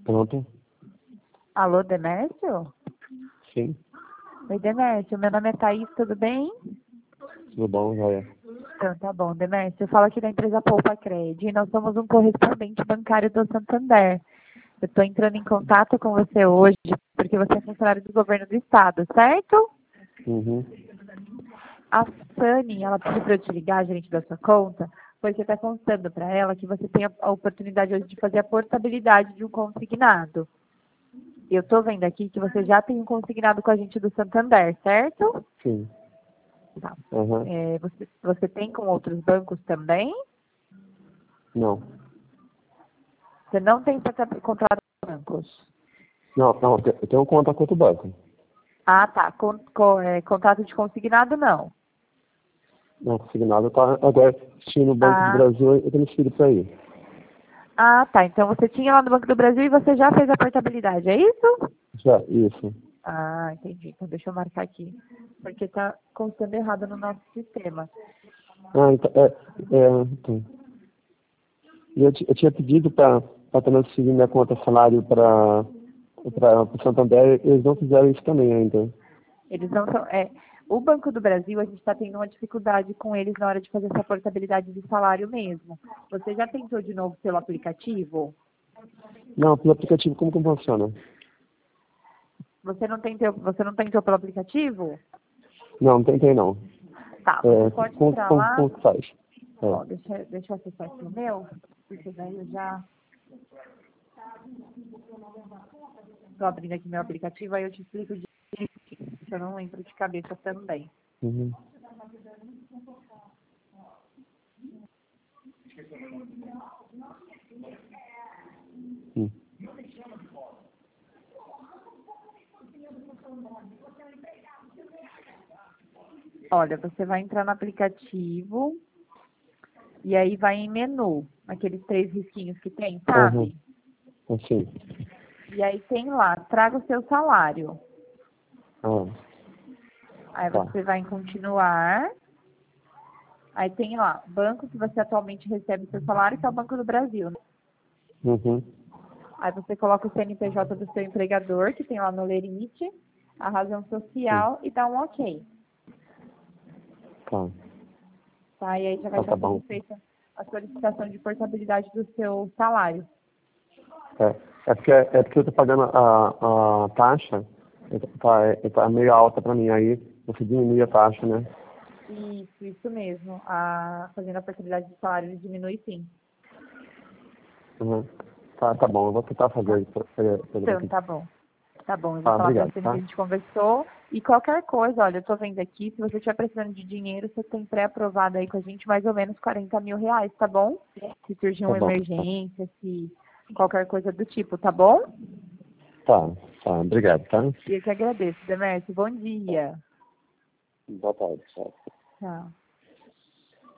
Pronto? Alô, Demércio? Sim. Oi, Demércio. Meu nome é Thaís, tudo bem? Tudo bom, Joia? Então, tá bom, Demércio. Eu falo aqui da empresa Poupa Cred e nós somos um correspondente bancário do Santander. Eu estou entrando em contato com você hoje porque você é funcionário do governo do estado, certo? Uhum. A Sani, ela pediu para eu te ligar, gerente da sua conta, pois você está contando para ela que você tem a oportunidade hoje de fazer a portabilidade de um consignado. Eu estou vendo aqui que você já tem um consignado com a gente do Santander, certo? Sim. Tá. Uhum. Você tem com outros bancos também? Não. Você não tem contrato com bancos? Não, eu tenho conta com outro banco. Ah, tá. Contrato de consignado, não. Não, consignado tá agora assistindo no Banco do Ah, Brasil, eu transfiro para aí. tá. Então você tinha lá no Banco do Brasil e você já fez a portabilidade, é isso? Já, isso. Ah, entendi. Então deixa eu marcar aqui. Porque tá constando errado no nosso sistema. Então, então. Eu tinha pedido para transferir minha conta salário para o Santander, eles não fizeram isso também ainda. Eles não são. O Banco do Brasil, a gente está tendo uma dificuldade com eles na hora de fazer essa portabilidade de salário mesmo. Você já tentou de novo pelo aplicativo? Não, pelo aplicativo como que funciona? Você não tentou pelo aplicativo? Não, não tentei não. Tá, você pode entrar lá. Como que faz? Ó, deixa eu acessar aqui o meu, porque daí eu já estou abrindo aqui meu aplicativo, aí eu te explico direitinho, se eu não lembro de cabeça também. Uhum. Hum. Olha, você vai entrar no aplicativo e aí vai em menu, aqueles 3 risquinhos que tem, Uhum. sabe? Assim. E aí tem lá, traga o seu salário. Ah, Aí tá. você vai em continuar. Aí tem lá, banco que você atualmente recebe o seu salário, que é o Banco do Brasil, né? Uhum. Aí você coloca o CNPJ do seu empregador, que tem lá no limite, a razão Sim. social e dá um OK. Tá. Tá? E aí já vai estar Tá sendo bom. feita a solicitação de portabilidade do seu salário. É porque eu tô pagando a taxa, tá meio alta para mim, aí você diminui a taxa, né? Isso mesmo. Fazendo a portabilidade do salário, ele diminui sim. Uhum. Tá bom, eu vou tentar fazer Tá? isso Então, tá bom. Tá bom, eu vou Tá, falar pra obrigado, você que a tá? gente conversou. E qualquer coisa, olha, eu tô vendo aqui, se você estiver precisando de dinheiro, você tem pré-aprovado aí com a gente mais ou menos 40 mil reais, tá bom? Se surgir Tá uma bom. emergência, se qualquer coisa do tipo, tá bom? Tá, obrigado, tá? E eu que agradeço, Demércio. Bom dia. Boa tarde, tchau. Tchau.